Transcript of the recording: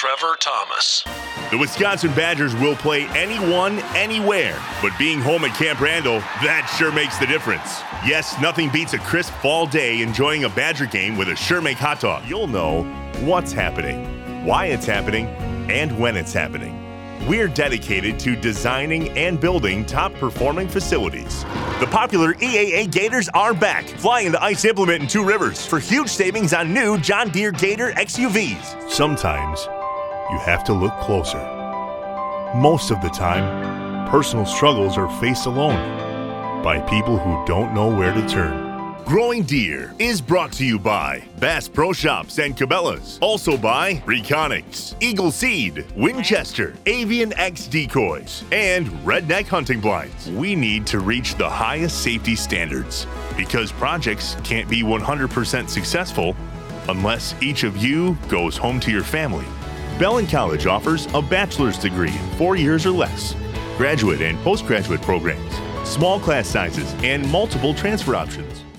Trevor Thomas. The Wisconsin Badgers will play anyone, anywhere, but being home at Camp Randall, that sure makes the difference. Yes, nothing beats a crisp fall day enjoying a Badger game with a Sure Make hot dog. You'll know what's happening, why it's happening, and when it's happening. We're dedicated to designing and building top-performing facilities. The popular EAA Gators are back, flying the ice implement in Two Rivers for huge savings on new John Deere Gator XUVs. Sometimes you have to look closer. Most of the time, personal struggles are faced alone by people who don't know where to turn. Growing Deer is brought to you by Bass Pro Shops and Cabela's. Also by Reconics, Eagle Seed, Winchester, Avian X Decoys, and Redneck Hunting Blinds. We need to reach the highest safety standards because projects can't be 100% successful unless each of you goes home to your family. Bellin College offers a bachelor's degree in 4 years or less, graduate and postgraduate programs, small class sizes, and multiple transfer options.